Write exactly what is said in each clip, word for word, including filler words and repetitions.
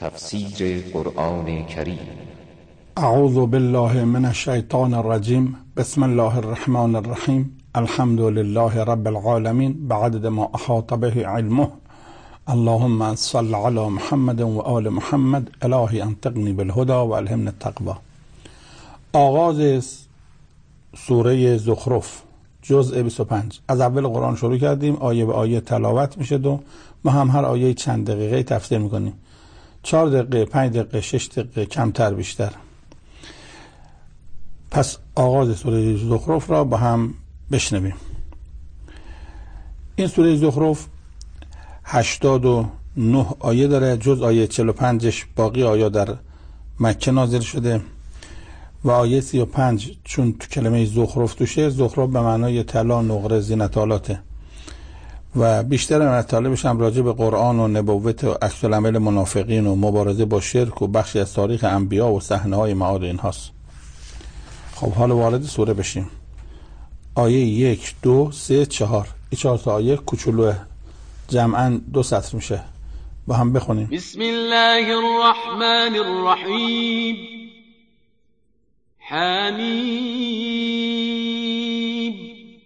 تفسیر قرآن کریم. اعوذ بالله من الشیطان الرجیم. بسم الله الرحمن الرحیم. الحمد لله رب العالمین بعدد ما احاط به علمه. اللهم صل علی محمد و آل محمد. الهی انطقنی بالهدى و الهمنی التقوی. آغاز سوره زخرف جزء بیست و پنج. از اول قرآن شروع کردیم، آیه به آیه تلاوت میشه و ما هم هر آیه چند دقیقه تفسیر میکنیم. چهار دقیقه، پنج دقیقه، شش دقیقه، کمتر بیشتر. پس آغاز سوره زخرف را با هم بشنویم. این سوره زخرف هشتاد و نه آیه داره، جز آیه چهل و پنجش باقی آیه در مکه نازل شده و آیه سی و پنج چون تو کلمه زخرف توشه، زخرف به معنای طلا، نقره، زینت‌آلاته و بیشتر مطالبش هم راجع به قرآن و نبوت و عکس العمل منافقین و مبارزه با شرک و بخشی از تاریخ انبیا و صحنه‌های معاد اینهاست. خب حالا وارد سوره بشیم. آیه یک، دو، سه، چهار. این چهار تا آیه کوچولوه، جمعاً دو سطر میشه. با هم بخونیم. بسم الله الرحمن الرحیم. حمیم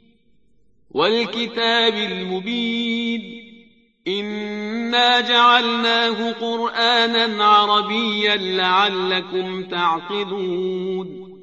والکتاب المبین. إنا جعلناه قرآنا عربيا لعلكم تعقلون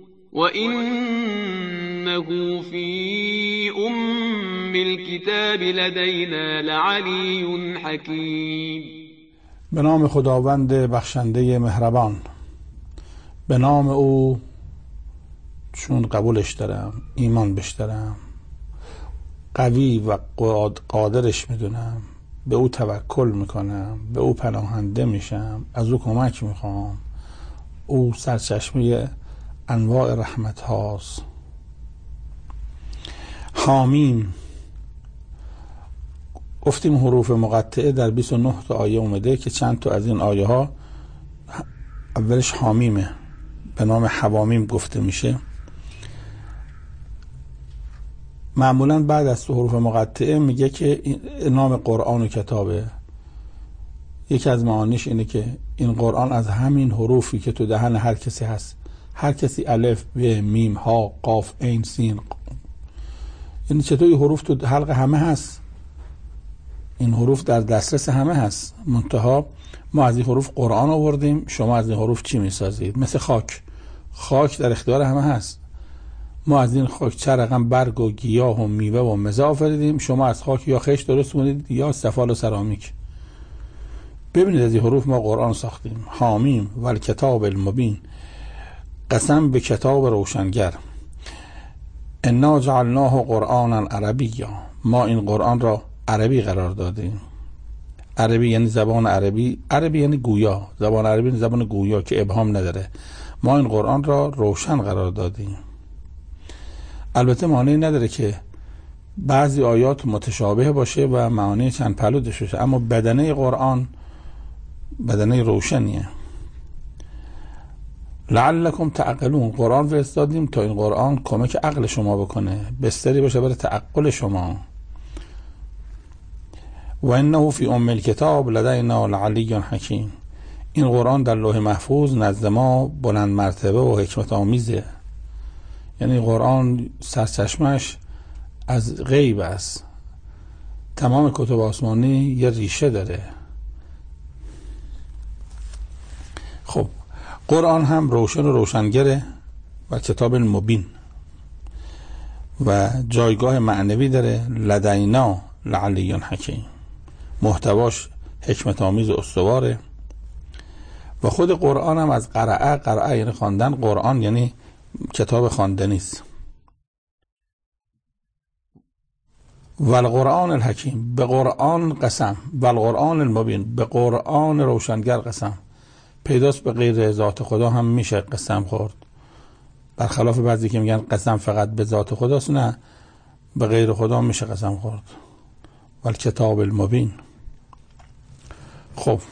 وإنه في أم الكتاب لدينا لعلي حكيم. به نام خداوند بخشنده مهربان. به نام او چون قبولش دارم، ایمان بش دارم، قوی و قادرش میدونم، به او توکل میکنم، به او پناهنده میشم، از او کمک میخوام. او سرچشمه انواع رحمت هاست. حامیم. گفتیم حروف مقطعه در بیست و نه تا آیه اومده که چند تا از این آیه ها اولش حامیمه، به نام حوامیم گفته میشه. معمولا بعد از حروف مقطعه میگه که نام قرآن و کتابه. یکی از معانیش اینه که این قرآن از همین حروفی که تو دهن هر کسی هست، هر کسی الف، ب، میم، ها، قاف، عین، سین، یعنی چطور این حروف تو حلق همه هست، این حروف در دسترس همه هست. منتها ما از این حروف قرآن آوردیم، شما از این حروف چی میسازید؟ مثل خاک. خاک در اختیار همه هست. ما از این خاک چه رقم برگ و گیاه و میوه و مزه آفریدیم، شما از خاک یا خشت درست کنید یا سفال و سرامیک. ببینید از این حروف ما قرآن ساختیم. حامیم و الکتاب المبین. قسم به کتاب روشنگر. انا جعلناه قرآنا عربیا. ما این قرآن را عربی قرار دادیم. عربی یعنی زبان عربی، عربی یعنی گویا، زبان عربی یعنی زبان گویا که ابهام نداره. ما این قرآن را روشن قرار دادیم. البته معنی نداره که بعضی آیات متشابه باشه و معانی چند پهلو داشته باشه، اما بدنه قرآن بدنه روشنیه. لعلکم تعقلون. قرآن فرستادیم تا این قرآن کمک عقل شما بکنه، بستری باشه برای تعقل شما. و انه فی ام الکتاب لدینا لعلی حکیم. این قرآن در لوح محفوظ نزد ما بلند مرتبه و حکمت آمیزه. یعنی قرآن سرچشمش از غیب است. تمام کتب آسمانی یه ریشه داره. خب قرآن هم روشن و روشنگره و کتاب مبین و جایگاه معنوی داره. لدینا لعلی حکیم. محتواش حکمت آمیز و استواره. و خود قرآن هم از قرأه، قرأه یعنی خواندن، قرآن یعنی کتاب خواندنی است. و القرآن الحکیم. به قرآن قسم. و القرآن المبین. به قرآن روشنگر قسم. پیداست به غیر ذات خدا هم میشه قسم خورد، برخلاف بعضی که میگن قسم فقط به ذات خداست. نه، به غیر خدا میشه قسم خورد. و الکتاب المبین. خب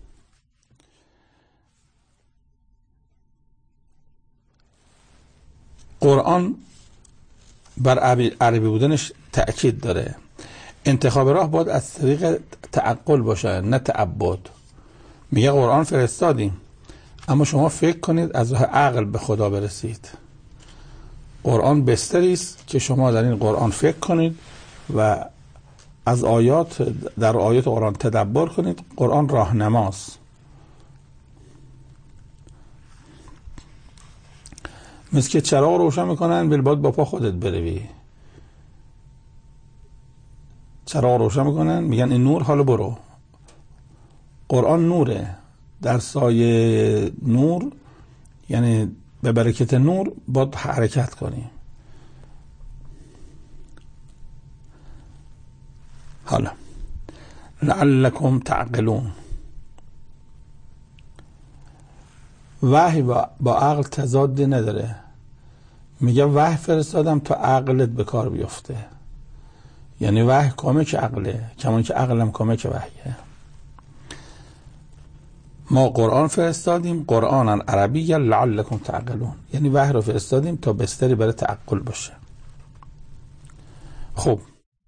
قرآن بر عربی بودنش تأکید داره. انتخاب راه باید از طریق تعقل باشه، نه تعبد. میگه قرآن فرستادیم، اما شما فکر کنید از راه عقل به خدا برسید. قرآن بستری است که شما در این قرآن فکر کنید و از آیات در آیات قرآن تدبر کنید. قرآن راهنماست. مثل که چراغ روشن میکنن بالباد با پا خودت بروی. چراغ روشن میکنن میگن این نور، حالا برو. قرآن نوره، در سایه نور یعنی به برکت نور باید حرکت کنیم. حالا لعلکم تعقلون. وحی با, با عقل تضادی نداره. میگه وحی فرستادم تا عقلت به کار بیفته. یعنی وحی کمک عقله، کمان که عقلم کمک وحیه. ما قرآن فرستادیم، قرآن عربی لعلکم تعقلون، یعنی وحی رو فرستادیم تا بستری برای تعقل باشه. خب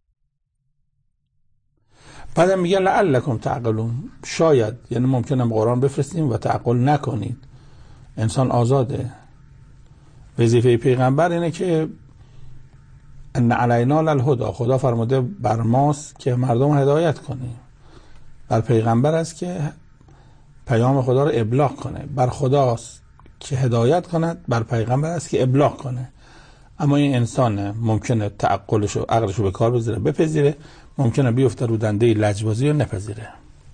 بعدم میگه لعلکم تعقلون، شاید، یعنی ممکنه قرآن بفرستیم و تعقل نکنید. انسان آزاده. وظیفه پیغمبر اینه که ان علینا للهدی، خدا فرموده بر ماست که مردم هدایت کنیم. بر پیغمبر است که پیام خدا رو ابلاغ کنه. بر خداست که هدایت کند، بر پیغمبر است که ابلاغ کنه. اما این انسان ممکنه تعقلش و عقلش رو به کار بذاره بپذیره، ممکنه بیفته رو دنده لجبازی و نپذیره.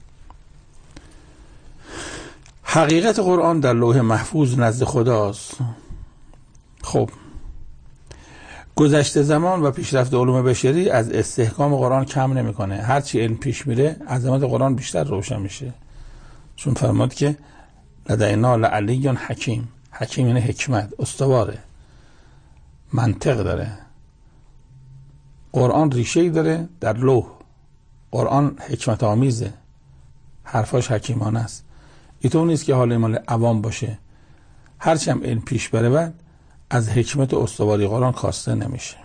حقیقت قرآن در لوح محفوظ نزد خداست. خب گذشته زمان و پیشرفت علوم بشری از استحکام قرآن کم نمیکنه. هرچی علم پیش میره عظمت قرآن بیشتر روشن میشه. چون فرمود که لدینا لعلی حکیم. حکیم یعنی حکمت، استواره، منطق داره. قرآن ریشه‌ای داره در لوح. قرآن حکمت آمیزه، حرفاش حکیمانه است. اینطور نیست که حال مال عوام باشه. هرچی هم علم پیش بره بعد از حکمت استواری قرآن کاسته نمیشه.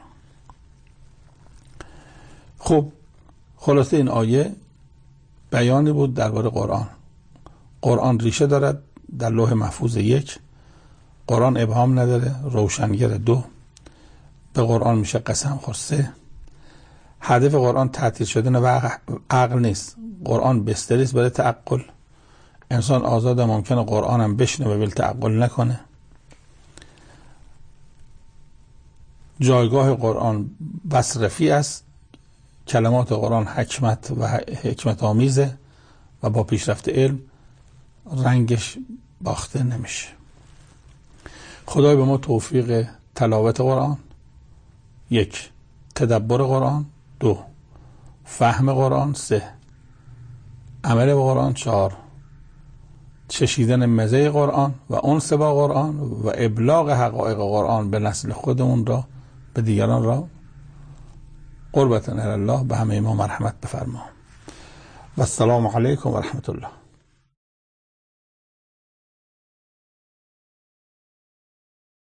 خب خلاصه این آیه بیانی بود درباره قرآن. قرآن ریشه دارد در لوح محفوظ یک. قرآن ابهام نداره، روشنگر دو. به قرآن میشه قسم خور سه. هدف قرآن تعطیل شدن و عقل نیست. قرآن بستری است برای تعقل. انسان آزاده، ممکنه قرآن هم بشنه و بل تعقل نکنه. جایگاه قرآن بس رفیع است. کلمات قرآن حکمت و حکمت آمیزه و با پیشرفت علم رنگش باخته نمیشه. خدای به ما توفیق تلاوت قرآن، یک، تدبر قرآن، دو، فهم قرآن، سه، عمل با قرآن، چهار، چشیدن مزه قرآن و انس با قرآن و ابلاغ حقایق قرآن به نسل خودمون را به دیگران را. قربتن الله به همه ما مرحمت بفرما و السلام علیکم و رحمت الله.